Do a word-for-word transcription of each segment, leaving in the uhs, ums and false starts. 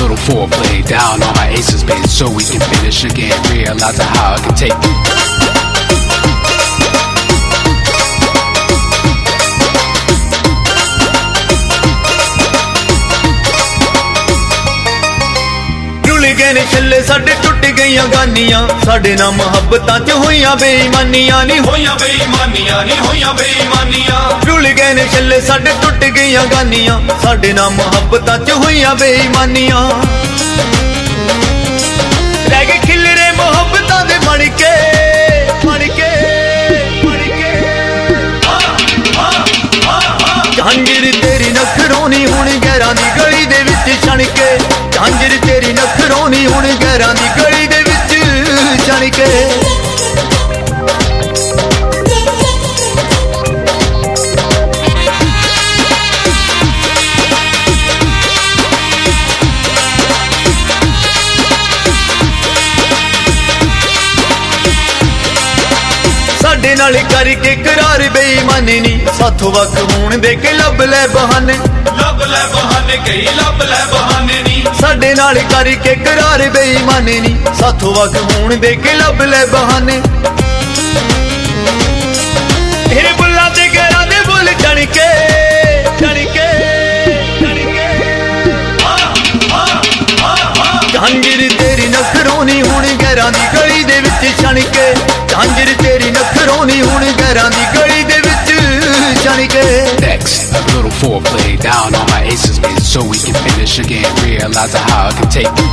little foreplay. Down on my aces, babe, so we can finish again. Realize how I can take you. गए ने छल्ले साडे टुट गईयां गानियां साडे ना मुहब्बतां च होईयां बेईमानियां नी होईयां बेईमानियां नी होईयां बेईमानियां रुल गए ने छल्ले साडे टुट गईयां गानियां साडे ना मुहब्बतां च होईयां बेईमानियां रह गए खिलरे मुहब्बतां दे मण के मण के मण के झांझर तेरी नखरोनी हुण गैरां दी गली दे विच छण के झांझर तेरी नखरोनी हुण गैरां दी गली दे विच छण के साडे नाल करके करार बेईमानी नी साथों वक होण दे के लब लै बहाने लब लै बहाने कई लब लै बहाने नी साडे नाल करके करार बेईमानी नी साथों वक होण दे के लब लै बहाने तेरे बुल्ला दे गैरां दे बुल टण के टण के टण के झांझर तेरी नखरोनी हुण गैरां दी गली दे विच छण के झांझर तेरी नखरोनी हुण गैरां दी गली दे विच छण के Next, a little foreplay. Down on my aces, babe, so we can finish again. Realize how I can take you.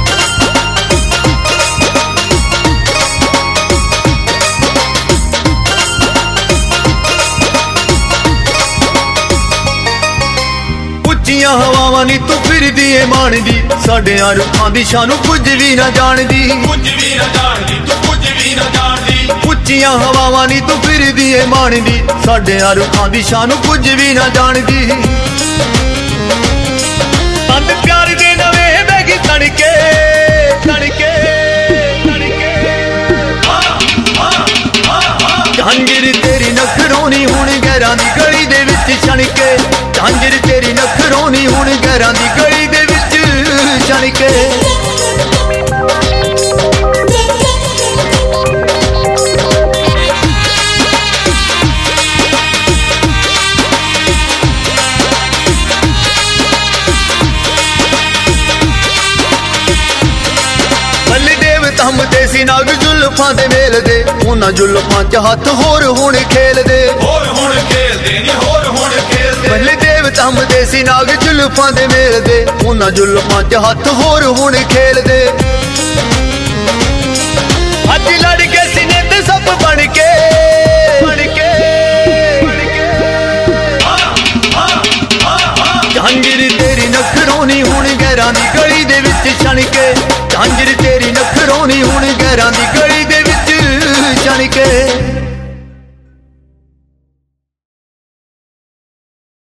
ਉੱਚੀਆਂ ਹਵਾਵਾਂ ਨੀ ਤੂੰ ਫਿਰਦੀ ਏ ਮਾਣਦੀ ਸਾਡਿਆਂ ਰੁੱਖਾਂ ਦੀ ਸ਼ਾਨ ਕੁਝ ਵੀ ਨਾ ਜਾਣਦੀ ਕੁਝ ਵੀ ਨਾ ਜਾਣਦੀ ਤੂੰ ਕੁਝ ਵੀ ਨਾ ਜਾਣਦੀ ਉੱਚੀਆਂ ਹਵਾਵਾਂ ਨੀ ਤੂੰ ਫਿਰਦੀ ਏ ਮਾਣਦੀ ਸਾਡਿਆਂ ਰੁੱਖਾਂ ਦੀ ਸ਼ਾਨ ਕੁਝ ਵੀ ਨਾ ਜਾਣਦੀ ਤਨ ਪਿਆਰ ਦੇ ਨਵੇਂ ਬੈਗੀ ਤਣ ਕੇ ਤਣ ਕੇ ਤਣ ਕੇ झांझर तेरी नखरोनी हुण गैरां दी गली दे विच छण के झांझर तेरी नखरोनी हुण गैरां दी गली दे विच छण के थमदे सी नाग जुल्फां दे मेल दे उन्हां जुल्फां च हथ होर हुण खेलदे होर हुण खेलदे नी होर हुण खेलदे बल्ले देव थमदे सी नाग जुल्फां दे मेल दे उन्हां जुल्फां च हथ होर हुण खेलदे अज लड़ के सीने ते सब बन के बन के बन के झांझर तेरी नखरोनी हुण गैरां दी गली दे विच छण के झांझर तेरी नखरोनी हुण गैरां दी